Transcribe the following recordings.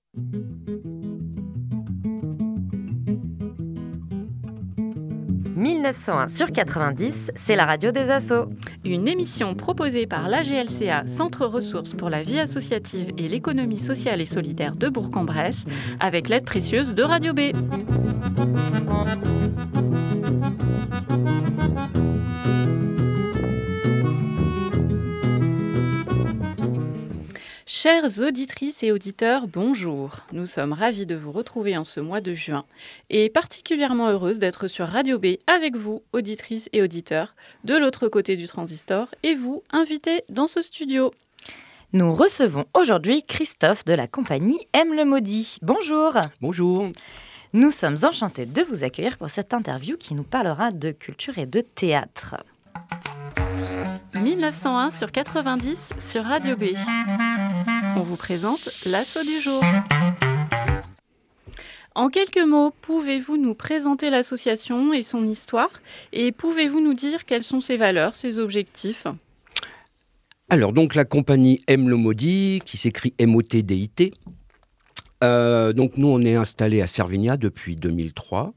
« 1901 sur 90, c'est la radio des assos. Une émission proposée par l'AGLCA, Centre Ressources pour la vie associative et l'économie sociale et solidaire de Bourg-en-Bresse, avec l'aide précieuse de Radio B. Chères auditrices et auditeurs, bonjour. Nous sommes ravis de vous retrouver en ce mois de juin et particulièrement heureuse d'être sur Radio B avec vous, auditrices et auditeurs, de l'autre côté du transistor et vous, invités dans ce studio. Nous recevons aujourd'hui Christophe de la compagnie Aime le Maudit. Bonjour. Bonjour. Nous sommes enchantés de vous accueillir pour cette interview qui nous parlera de culture et de théâtre. 1901 sur 90 sur Radio B. On vous présente l'assaut du jour. En quelques mots, pouvez-vous nous présenter l'association et son histoire et pouvez-vous nous dire quelles sont ses valeurs, ses objectifs ? Alors, donc, la compagnie Aime le Maudit, qui s'écrit M-O-T-D-I-T. Donc, nous, on est installés à Servignat depuis 2003.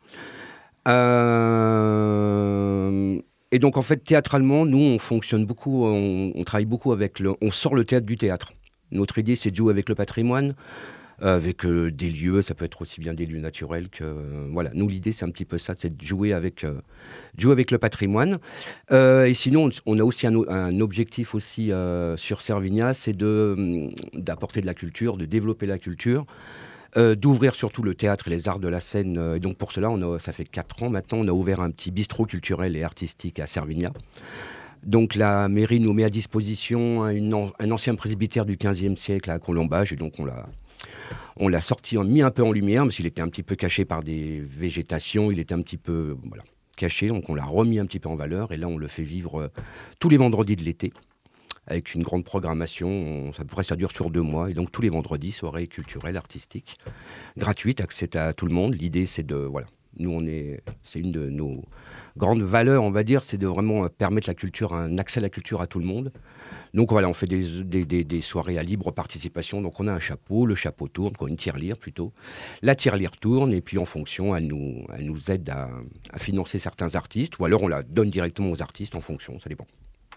Et donc, en fait, théâtralement, nous, on fonctionne beaucoup, on travaille beaucoup avec on sort le théâtre du théâtre. Notre idée, c'est de jouer avec le patrimoine, avec des lieux, ça peut être aussi bien des lieux naturels que... voilà, nous, l'idée, c'est un petit peu ça, c'est de jouer avec le patrimoine. Et sinon, on a aussi un objectif aussi sur Servignat, c'est d'apporter de la culture, de développer la culture, d'ouvrir surtout le théâtre et les arts de la scène. Et donc pour cela, ça fait 4 ans maintenant, on a ouvert un petit bistrot culturel et artistique à Servignat. Donc la mairie nous met à disposition un ancien presbytère du XVe siècle à Colombage. Et donc on l'a sorti, mis un peu en lumière, parce qu'il était un petit peu caché par des végétations, il était un petit peu caché. Donc on l'a remis un petit peu en valeur. Et là, on le fait vivre tous les vendredis de l'été, avec une grande programmation. À peu près, ça dure sur 2 mois. Et donc, tous les vendredis, soirée culturelle, artistique, gratuite, accès à tout le monde. L'idée, c'est c'est une de nos grandes valeurs, on va dire, c'est de vraiment permettre un accès à la culture à tout le monde. Donc, voilà, on fait des soirées à libre participation. Donc, on a un chapeau, le chapeau tourne, une tirelire plutôt. La tirelire tourne, et puis, en fonction, elle nous aide à financer certains artistes, ou alors on la donne directement aux artistes en fonction, ça dépend.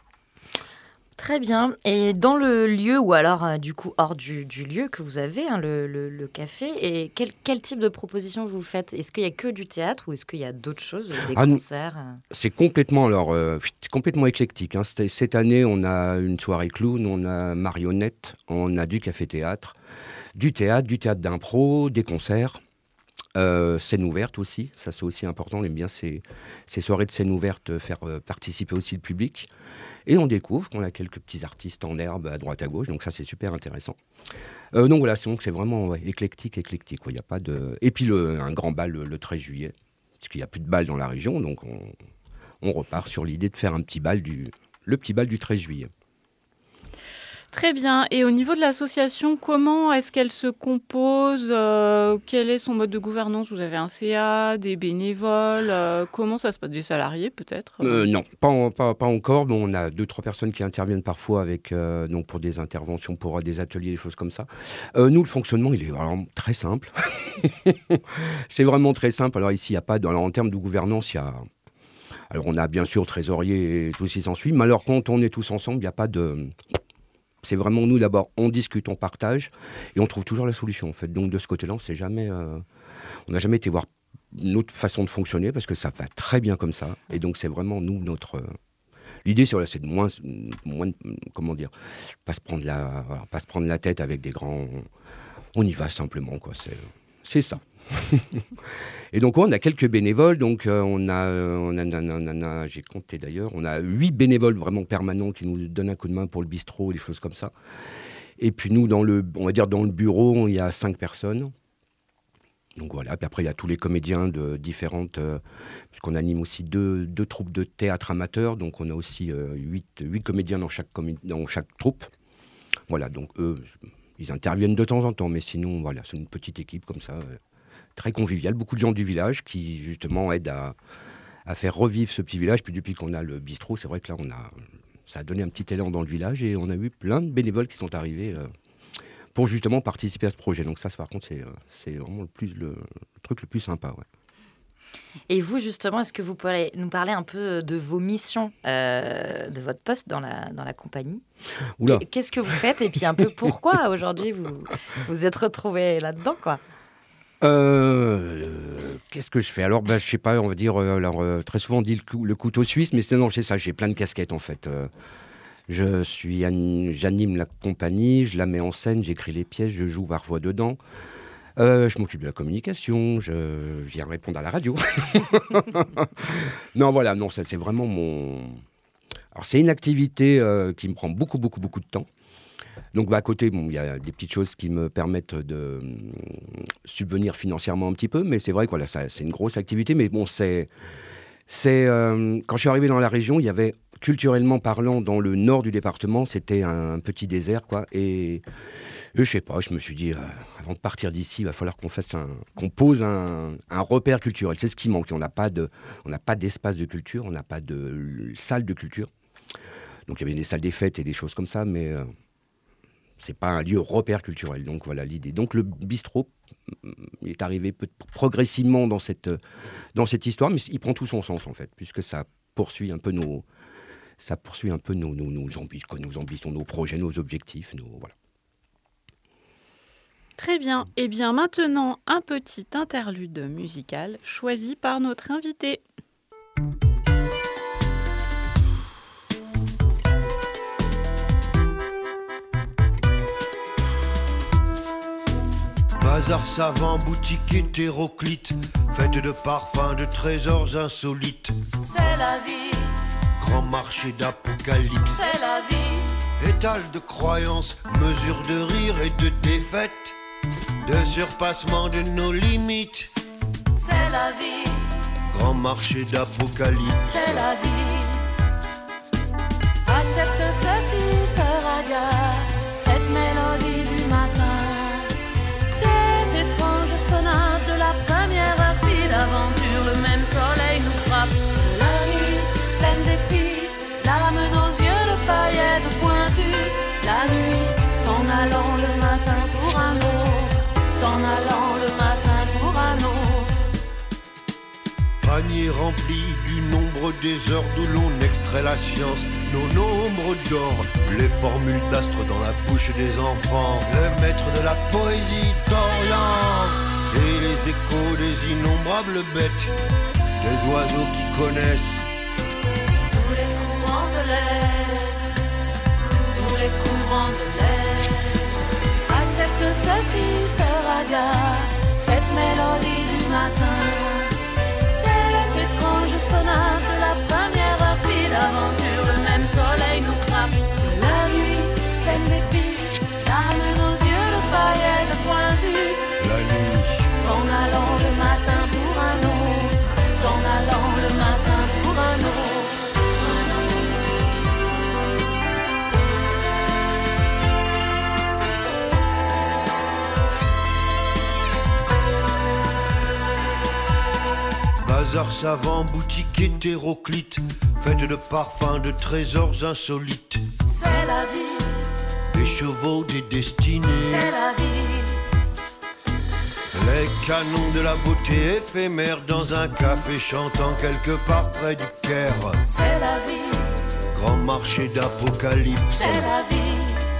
Très bien. Et dans le lieu, ou alors du coup hors du lieu que vous avez, le café, et quel type de propositions vous faites ? Est-ce qu'il n'y a que du théâtre ou est-ce qu'il y a d'autres choses, des concerts ? C'est complètement, complètement éclectique. Cette année, on a une soirée clown, on a marionnette, on a du café-théâtre, du théâtre d'impro, des concerts. Scène ouverte aussi, ça c'est aussi important, on aime bien ces soirées de scène ouverte, faire participer aussi le public. Et on découvre qu'on a quelques petits artistes en herbe à droite à gauche, donc ça c'est super intéressant. Donc voilà, c'est vraiment éclectique. Il y a pas de... Et puis un grand bal le 13 juillet, parce qu'il n'y a plus de bal dans la région, donc on repart sur l'idée de faire le petit bal du 13 juillet. Très bien. Et au niveau de l'association, comment est-ce qu'elle se compose ? Quel est son mode de gouvernance ? Vous avez un CA, des bénévoles ? Comment ça se passe ? Des salariés peut-être ? Non, pas encore. Bon, on a 2-3 personnes qui interviennent parfois donc pour des interventions, pour des ateliers, des choses comme ça. Nous, le fonctionnement, il est vraiment très simple. C'est vraiment très simple. Alors ici, il n'y a pas... Alors, en termes de gouvernance, il y a... Alors on a bien sûr trésorier et tout ce qui s'ensuit, mais alors quand on est tous ensemble, il n'y a pas de... C'est vraiment nous d'abord, on discute, on partage et on trouve toujours la solution en fait. Donc de ce côté-là, on n'a jamais été voir notre façon de fonctionner parce que ça va très bien comme ça. Et donc c'est vraiment nous l'idée c'est de moins comment dire, pas se prendre la tête avec des grands. On y va simplement quoi. C'est ça. Et donc on a quelques bénévoles, donc j'ai compté d'ailleurs, on a 8 bénévoles vraiment permanents qui nous donnent un coup de main pour le bistrot et des choses comme ça. Et puis nous, on va dire dans le bureau, il y a 5 personnes. Donc voilà, puis après il y a tous les comédiens de différentes, puisqu'on anime aussi deux troupes de théâtre amateur, donc on a aussi 8 comédiens dans chaque troupe. Voilà, donc eux, ils interviennent de temps en temps, mais sinon voilà, c'est une petite équipe comme ça. Très convivial, beaucoup de gens du village qui justement aident à faire revivre ce petit village. Puis depuis qu'on a le bistrot, c'est vrai que là ça a donné un petit élan dans le village et on a eu plein de bénévoles qui sont arrivés pour justement participer à ce projet. Donc ça, par contre, c'est vraiment le truc le plus sympa. Ouais. Et vous, justement, est-ce que vous pourriez nous parler un peu de vos missions, de votre poste dans la compagnie ? Oula. Qu'est-ce que vous faites et puis un peu pourquoi aujourd'hui vous êtes retrouvés là-dedans, quoi ? Qu'est-ce que je fais ? Alors, je sais pas, on va dire, très souvent on dit le couteau suisse, mais c'est ça, j'ai plein de casquettes en fait. J'anime la compagnie, je la mets en scène, j'écris les pièces, je joue parfois dedans. Je m'occupe de la communication, je viens répondre à la radio. Non, voilà, non, ça c'est vraiment mon... Alors c'est une activité qui me prend beaucoup de temps. Donc à côté, il y a des petites choses qui me permettent de subvenir financièrement un petit peu, mais c'est vrai que voilà, c'est une grosse activité. Mais bon, quand je suis arrivé dans la région, il y avait, culturellement parlant, dans le nord du département, c'était un petit désert, quoi. Et je sais pas, je me suis dit, avant de partir d'ici, il va falloir qu'on pose un repère culturel. C'est ce qui manque. On n'a pas d'espace de culture, on n'a pas de salle de culture. Donc il y avait des salles des fêtes et des choses comme ça, mais c'est pas un lieu repère culturel. Donc voilà l'idée. Donc le bistrot est arrivé progressivement dans cette histoire, mais il prend tout son sens en fait, puisque ça poursuit un peu nos ambitions, nos projets, nos objectifs, voilà. Très bien. Et bien maintenant, un petit interlude musical choisi par notre invité. Bazar savant, boutique hétéroclite, faite de parfums, de trésors insolites. C'est la vie, Grand marché d'apocalypse, c'est la vie, étal de croyances, mesure de rire et de défaite, de surpassement de nos limites. c'est la vie, Grand marché d'apocalypse, c'est la vie. Accepte ceci, sœur Aga, cette mélodie du matin. Cette étrange sonate de la première heure, si d'aventure le même soleil nous frappe. La nuit, pleine d'épices, l'âme nos yeux de paillettes pointues. La nuit, s'en allant le matin pour un autre, s'en allant le matin pour un autre. panier rempli du nombre des heures d'où l'on extrait la science, nos nombres d'or, les formules d'astres dans la bouche des enfants, le maître de la poésie d'Orient, et les échos des innombrables bêtes, des oiseaux qui connaissent Tous les courants de l'air, tous les courants de l'air. Accepte ceci, sœur Aga, cette mélodie du matin. Cette étrange sonate de la première heure, si d'aventure le même soleil nous frappe. De la nuit, pleine d'épices, l'âme nos yeux de paillettes pointues. la nuit. S'en allant le matin pour un autre, s'en allant le matin pour un autre. Bazar savant, boutique hétéroclite, faite de parfums, de trésors insolites, C'est la vie, des chevaux, des destinées, c'est la vie, les canons de la beauté éphémère dans un café chantant quelque part près du Caire. c'est la vie, Grand marché d'apocalypse, c'est la vie.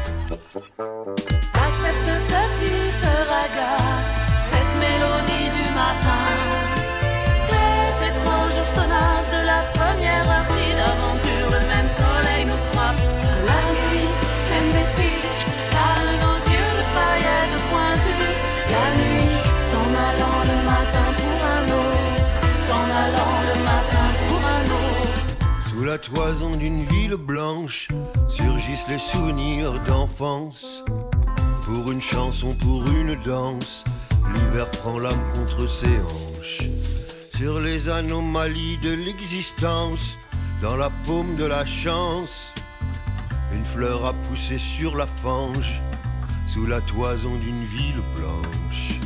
Accepte ceci, sœur Aga, cette mélodie du matin. Cette étrange sonate de la première heure, si d'aventure le même soleil nous frappe. La nuit, pleine d'épices, calme nos yeux de paillettes pointues. La nuit, s'en allant le matin pour un autre, s'en allant le matin pour un autre. sous la toison d'une ville blanche, surgissent les souvenirs d'enfance. Pour une chanson, pour une danse, l'hiver prend l'âme contre ses hanches. Sur les anomalies de l'existence, dans la paume de la chance, une fleur a poussé sur la fange, sous la toison d'une ville blanche.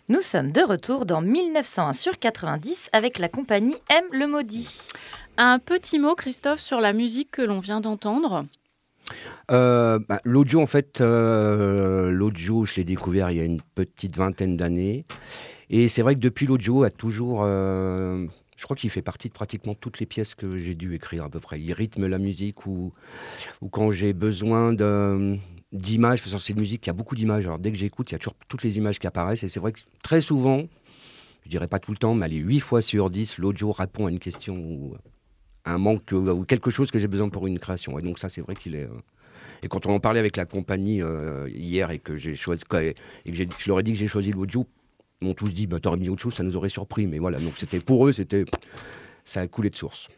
Nous sommes de retour dans 1901 sur 90 avec la compagnie M le Maudit. Un petit mot, Christophe, sur la musique que l'on vient d'entendre. L'audio, en fait, l'audio, je l'ai découvert il y a une petite vingtaine d'années. Et c'est vrai que depuis, l'audio a toujours... je crois qu'il fait partie de pratiquement toutes les pièces que j'ai dû écrire à peu près. Il rythme la musique ou quand j'ai besoin d'images, parce que c'est une musique qui a beaucoup d'images. Alors dès que j'écoute, il y a toujours toutes les images qui apparaissent. Et c'est vrai que très souvent, je dirais pas tout le temps, mais allez, 8 fois sur 10, l'audio répond à une question ou à un manque ou quelque chose que j'ai besoin pour une création. Et donc ça, c'est vrai qu'il est... Et quand on en parlait avec la compagnie hier et que j'ai choisi, et que je leur ai dit que j'ai choisi l'audio, ils m'ont tous dit, t'aurais mis autre chose, ça nous aurait surpris. Mais voilà, donc pour eux, ça a coulé de source.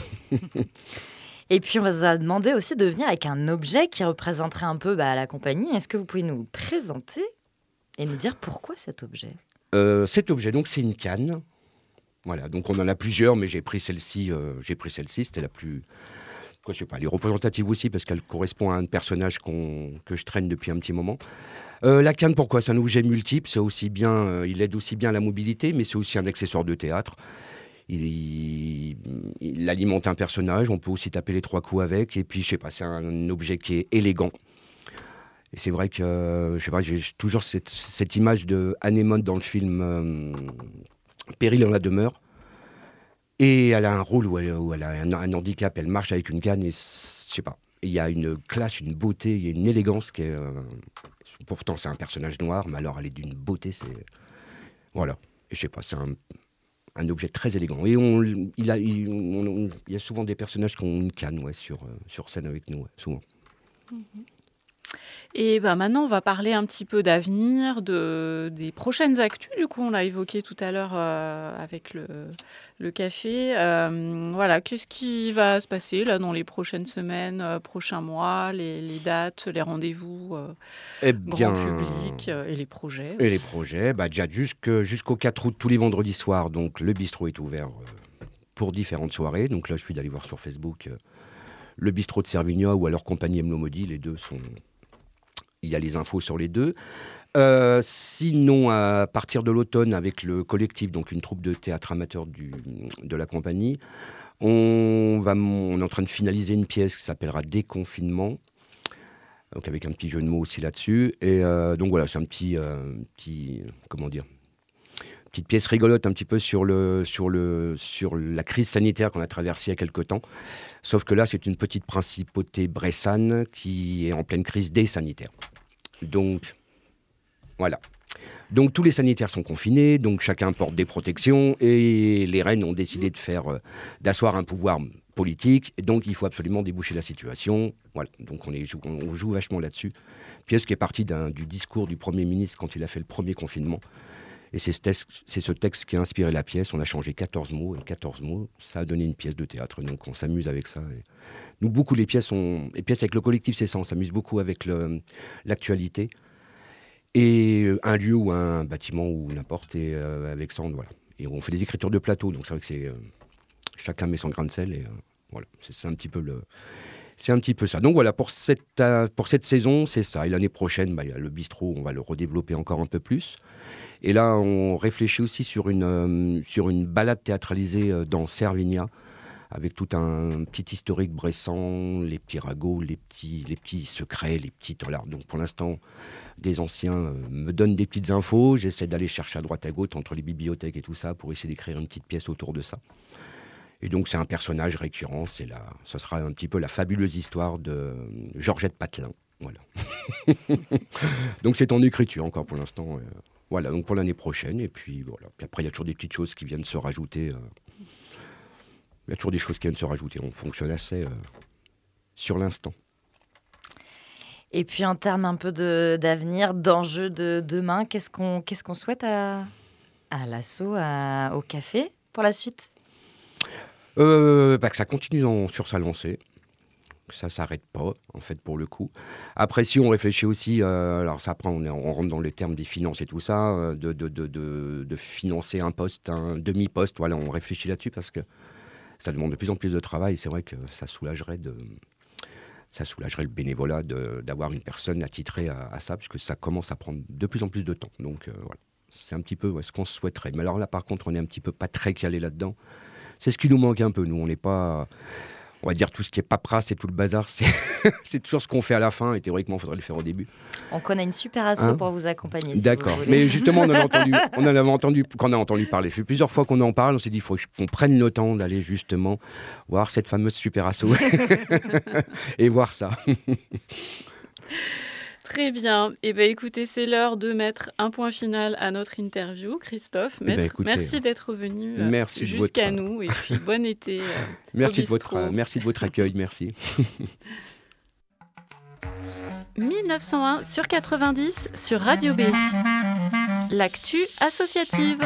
Et puis, on va vous demander aussi de venir avec un objet qui représenterait un peu la compagnie. Est-ce que vous pouvez nous le présenter et nous dire pourquoi cet objet ? Cet objet, donc, c'est une canne. Voilà, donc on en a plusieurs, mais j'ai pris celle-ci. C'était la plus... Je sais pas, elle est représentative aussi parce qu'elle correspond à un personnage que je traîne depuis un petit moment. La canne, pourquoi ? C'est un objet multiple. C'est aussi bien, il aide aussi bien à la mobilité, mais c'est aussi un accessoire de théâtre. Il alimente un personnage. On peut aussi taper les 3 coups avec. Et puis, je sais pas, c'est un objet qui est élégant. Et c'est vrai que, je sais pas, j'ai toujours cette image de Anémone dans le film Péril dans la demeure. Et elle a un rôle où elle a un handicap, elle marche avec une canne et je sais pas. Il y a une classe, une beauté, il y a une élégance qui est... pourtant, c'est un personnage noir, mais alors elle est d'une beauté, c'est... Voilà. Et je sais pas, c'est un objet très élégant. Et il y a souvent des personnages qui ont une canne sur scène avec nous, souvent. Et maintenant, on va parler un petit peu d'avenir, des prochaines actus. Du coup, on l'a évoqué tout à l'heure avec le café. Voilà, qu'est-ce qui va se passer là dans les prochaines semaines, prochains mois, les dates, les rendez-vous grand public et les projets. Et les projets, déjà jusqu'au 4 août, tous les vendredis soirs, donc le bistrot est ouvert pour différentes soirées. Donc là, je suis d'aller voir sur Facebook le bistrot de Servigna ou alors Compagnie M le Maudit. Les deux sont... Il y a les infos sur les deux. Sinon, à partir de l'automne, avec le collectif, donc une troupe de théâtre amateur de la compagnie, on est en train de finaliser une pièce qui s'appellera Déconfinement, donc avec un petit jeu de mots aussi là-dessus. Et donc voilà, c'est un petit comment dire, petite pièce rigolote un petit peu sur la crise sanitaire qu'on a traversée il y a quelque temps. Sauf que là, c'est une petite principauté bressane qui est en pleine crise des sanitaires. Donc, voilà. Donc, tous les sanitaires sont confinés, donc chacun porte des protections, et les reines ont décidé d'asseoir un pouvoir politique, et donc il faut absolument déboucher la situation. Voilà, donc on joue vachement là-dessus. Pièce qui est partie du discours du Premier ministre quand il a fait le premier confinement. Et c'est ce texte qui a inspiré la pièce. On a changé 14 mots, et 14 mots, ça a donné une pièce de théâtre. Donc on s'amuse avec ça. Et nous, beaucoup, les pièces avec le collectif, c'est ça. On s'amuse beaucoup avec l'actualité. Et un lieu ou un bâtiment ou n'importe. Et avec ça, voilà. Et on fait des écritures de plateau. Donc c'est vrai que chacun met son grain de sel. Et voilà, c'est un petit peu c'est un petit peu ça. Donc voilà, pour cette saison, c'est ça. Et l'année prochaine, le bistrot, on va le redévelopper encore un peu plus. Et là, on réfléchit aussi sur une balade théâtralisée dans Servigna, avec tout un petit historique bressan, les petits ragots, les petits secrets, les petites... Voilà. Donc pour l'instant, des anciens me donnent des petites infos. J'essaie d'aller chercher à droite à gauche entre les bibliothèques et tout ça pour essayer d'écrire une petite pièce autour de ça. Et donc c'est un personnage récurrent. Ce sera un petit peu la fabuleuse histoire de Georgette Patelin. Voilà. Donc c'est en écriture encore pour l'instant. Voilà, donc pour l'année prochaine. Et puis voilà. Puis après, il y a toujours des petites choses qui viennent se rajouter. Il y a toujours des choses qui viennent se rajouter. On fonctionne assez sur l'instant. Et puis en termes un peu d'avenir, d'enjeux de demain, qu'est-ce qu'on souhaite à l'assaut, au café pour la suite ? Que ça continue sur sa lancée. Que ça ne s'arrête pas, en fait, pour le coup. Après, si on réfléchit aussi, alors ça, après, on rentre dans les termes des finances et tout ça, de financer un poste, un demi-poste, voilà, on réfléchit là-dessus parce que ça demande de plus en plus de travail. C'est vrai que ça soulagerait le bénévolat d'avoir une personne attitrée à ça, puisque ça commence à prendre de plus en plus de temps. Donc, voilà. C'est un petit peu ce qu'on souhaiterait. Mais alors là, par contre, on est un petit peu pas très calé là-dedans. C'est ce qui nous manque un peu. Nous, on n'est pas... On va dire tout ce qui est paperasse et tout le bazar, c'est toujours ce qu'on fait à la fin. Et théoriquement, il faudrait le faire au début. On connaît une super asso pour vous accompagner. Si D'accord. vous voulez. Mais justement, on en avait entendu, quand on a entendu parler. Ça fait plusieurs fois qu'on en parle. On s'est dit, il faut qu'on prenne le temps d'aller justement voir cette fameuse super asso et voir ça. Très bien. Eh bien, écoutez, c'est l'heure de mettre un point final à notre interview. Christophe, écoutez, merci d'être venu votre... jusqu'à nous. Et puis, bon été. Merci de votre accueil. Merci. 1901 sur 90 sur Radio B. L'actu associative.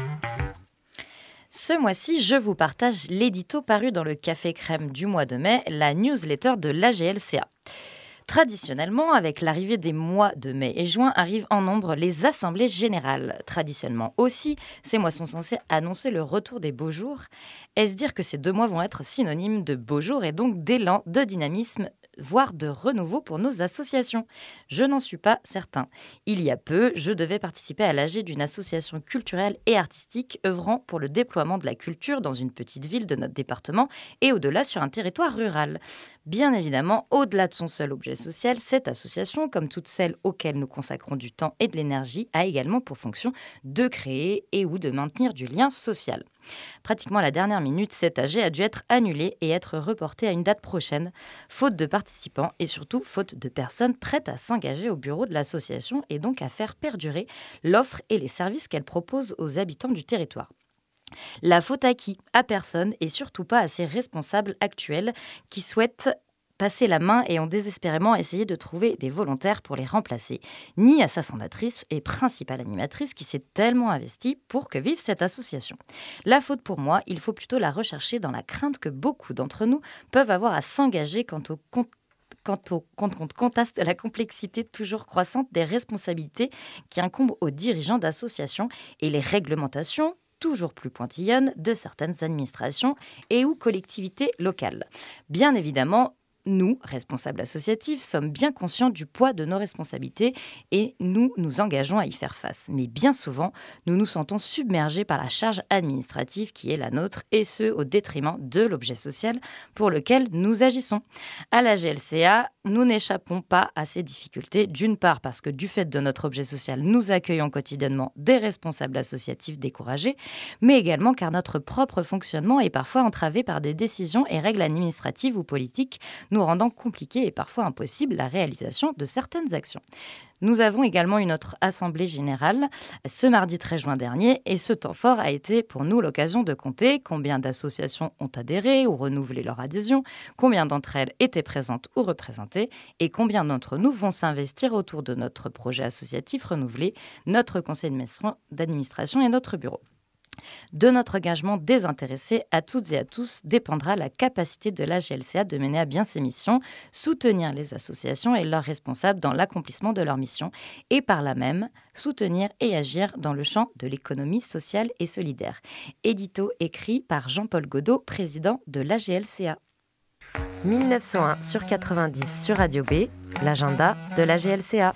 Ce mois-ci, je vous partage l'édito paru dans le Café Crème du mois de mai, la newsletter de l'AGLCA. Traditionnellement, avec l'arrivée des mois de mai et juin, arrivent en nombre les assemblées générales. Traditionnellement aussi, ces mois sont censés annoncer le retour des beaux jours. Est-ce dire que ces 2 mois vont être synonymes de beaux jours et donc d'élan, de dynamisme, voire de renouveau pour nos associations? Je n'en suis pas certain. Il y a peu, je devais participer à l'AG d'une association culturelle et artistique œuvrant pour le déploiement de la culture dans une petite ville de notre département et au-delà sur un territoire rural. Bien évidemment, au-delà de son seul objet social, cette association, comme toutes celles auxquelles nous consacrons du temps et de l'énergie, a également pour fonction de créer et ou de maintenir du lien social. Pratiquement à la dernière minute, cette AG a dû être annulée et être reportée à une date prochaine, faute de participants et surtout faute de personnes prêtes à s'engager au bureau de l'association et donc à faire perdurer l'offre et les services qu'elle propose aux habitants du territoire. La faute à qui? À personne et surtout pas à ses responsables actuels qui souhaitent passer la main et ont désespérément essayé de trouver des volontaires pour les remplacer, ni à sa fondatrice et principale animatrice qui s'est tellement investie pour que vive cette association. La faute pour moi, il faut plutôt la rechercher dans la crainte que beaucoup d'entre nous peuvent avoir à s'engager quant on conteste la complexité toujours croissante des responsabilités qui incombent aux dirigeants d'associations et les réglementations toujours plus pointillonnes de certaines administrations et ou collectivités locales. Bien évidemment, nous, responsables associatifs, sommes bien conscients du poids de nos responsabilités et nous nous engageons à y faire face. Mais bien souvent, nous nous sentons submergés par la charge administrative qui est la nôtre et ce, au détriment de l'objet social pour lequel nous agissons. À la GLCA, nous n'échappons pas à ces difficultés, d'une part parce que du fait de notre objet social, nous accueillons quotidiennement des responsables associatifs découragés, mais également car notre propre fonctionnement est parfois entravé par des décisions et règles administratives ou politiques, nous rendant compliqué et parfois impossible la réalisation de certaines actions. Nous avons également eu notre assemblée générale ce mardi 13 juin dernier et ce temps fort a été pour nous l'occasion de compter combien d'associations ont adhéré ou renouvelé leur adhésion, combien d'entre elles étaient présentes ou représentées et combien d'entre nous vont s'investir autour de notre projet associatif renouvelé, notre conseil d'administration et notre bureau. De notre engagement désintéressé à toutes et à tous dépendra la capacité de la GLCA de mener à bien ses missions, soutenir les associations et leurs responsables dans l'accomplissement de leur mission et par là même soutenir et agir dans le champ de l'économie sociale et solidaire. Édito écrit par Jean-Paul Godot, président de la GLCA. 1901 sur 90 sur Radio B, l'agenda de la GLCA.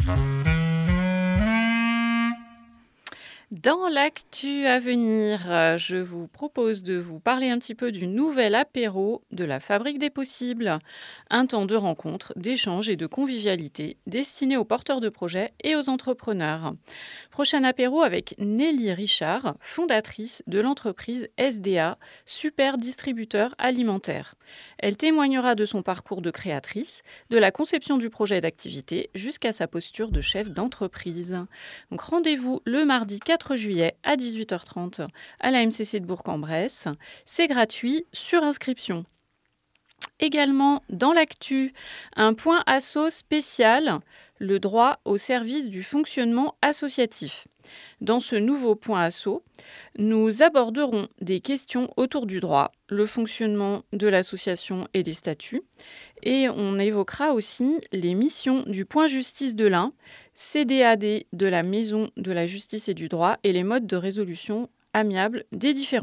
Dans l'actu à venir, je vous propose de vous parler un petit peu du nouvel apéro de la Fabrique des Possibles. Un temps de rencontre, d'échange et de convivialité destiné aux porteurs de projets et aux entrepreneurs. Prochain apéro avec Nelly Richard, fondatrice de l'entreprise SDA, super distributeur alimentaire. Elle témoignera de son parcours de créatrice, de la conception du projet d'activité jusqu'à sa posture de chef d'entreprise. Donc rendez-vous le mardi 4 juillet à 18h30 à la MCC de Bourg-en-Bresse. C'est gratuit sur inscription. Également dans l'actu, un point asso spécial, le droit au service du fonctionnement associatif. Dans ce nouveau point asso, nous aborderons des questions autour du droit, le fonctionnement de l'association et des statuts. Et on évoquera aussi les missions du point justice de l'Ain, CDAD de la Maison de la Justice et du Droit et les modes de résolution amiable des différends.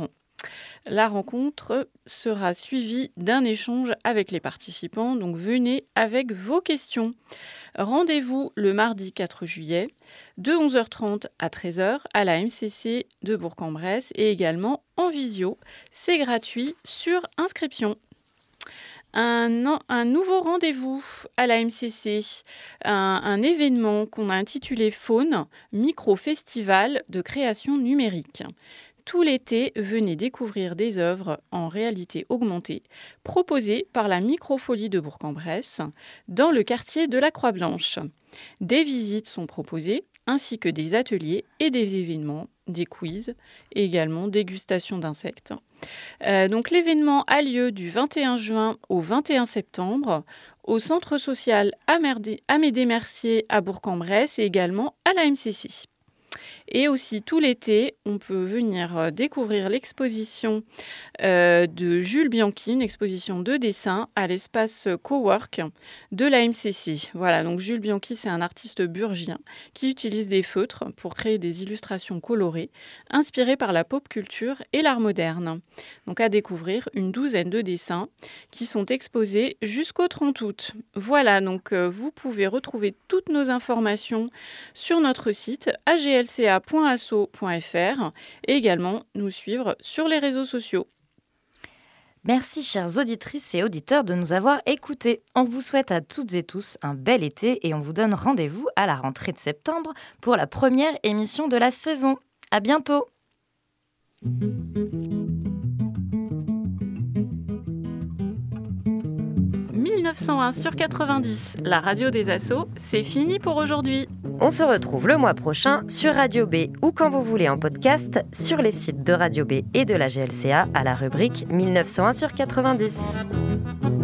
La rencontre sera suivie d'un échange avec les participants, donc venez avec vos questions. Rendez-vous le mardi 4 juillet de 11h30 à 13h à la MCC de Bourg-en-Bresse et également en visio. C'est gratuit sur inscription. Un nouveau rendez-vous à la MCC, un événement qu'on a intitulé Faune, micro-festival de création numérique. Tout l'été, venez découvrir des œuvres en réalité augmentée proposées par la Microfolie de Bourg-en-Bresse dans le quartier de la Croix-Blanche. Des visites sont proposées ainsi que des ateliers et des événements, des quiz et également dégustation d'insectes. Donc l'événement a lieu du 21 juin au 21 septembre au centre social Amédée Mercier à Bourg-en-Bresse et également à la MCC. Et aussi tout l'été, on peut venir découvrir l'exposition de Jules Bianchi, une exposition de dessin à l'espace Cowork de la MCC. Voilà, donc Jules Bianchi, c'est un artiste burgien qui utilise des feutres pour créer des illustrations colorées inspirées par la pop culture et l'art moderne. Donc à découvrir une douzaine de dessins qui sont exposés jusqu'au 30 août. Voilà, donc vous pouvez retrouver toutes nos informations sur notre site aglca.asso.fr et également nous suivre sur les réseaux sociaux. Merci chères auditrices et auditeurs de nous avoir écoutés. On vous souhaite à toutes et tous un bel été et on vous donne rendez-vous à la rentrée de septembre pour la première émission de la saison. À bientôt. 1901 sur 90, la radio des assos, c'est fini pour aujourd'hui. On se retrouve le mois prochain sur Radio B ou quand vous voulez en podcast sur les sites de Radio B et de la GLCA à la rubrique 1901 sur 90.